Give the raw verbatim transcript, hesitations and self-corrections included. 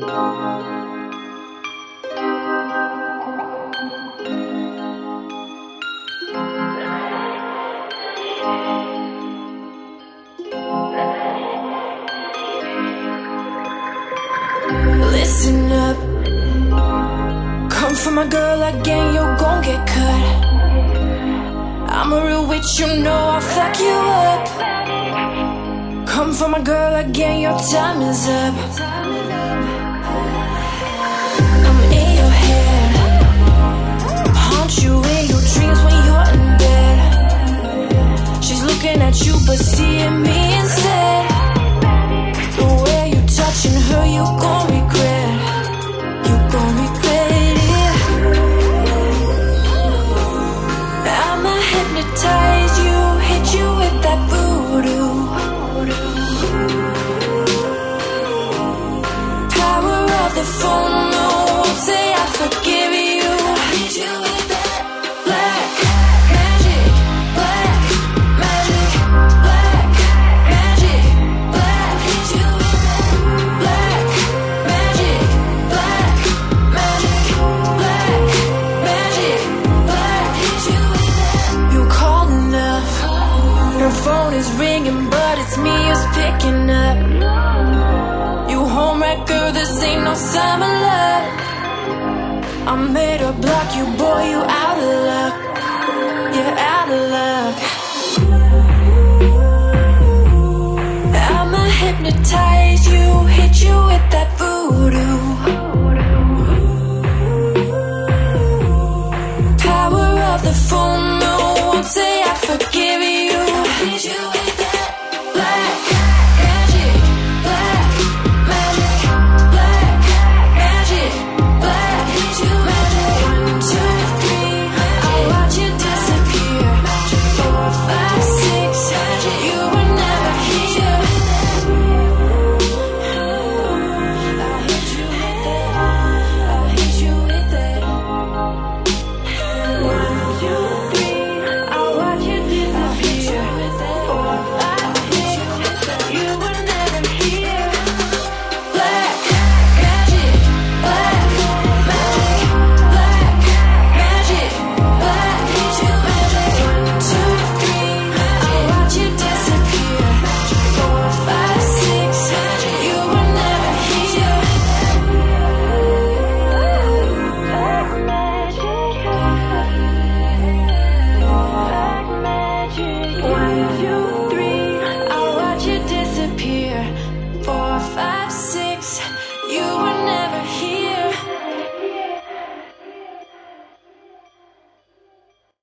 Listen up, come for my girl again, you're gon' get cut. I'm a real witch, you know I'll fuck you up. Come for my girl again, your time is up. I'm in your head, haunt you in your dreams when you're in bed. She's looking at you but seeing me instead. The way you touching her, you gon' regret. You gon' regret it. I'ma hypnotize you, hit you with that voodoo. Power of the phone, no, won't say I forgive you. Hit you with that black magic, black magic, black magic, black. Hit you with that black magic, black magic, black magic, black. Hit you with that. You called enough, her phone is ringing, but it's me who's picking up. You homewrecker, this ain't no summer love. I made her block you, boy, you out of luck. You're out of luck. I'ma hypnotize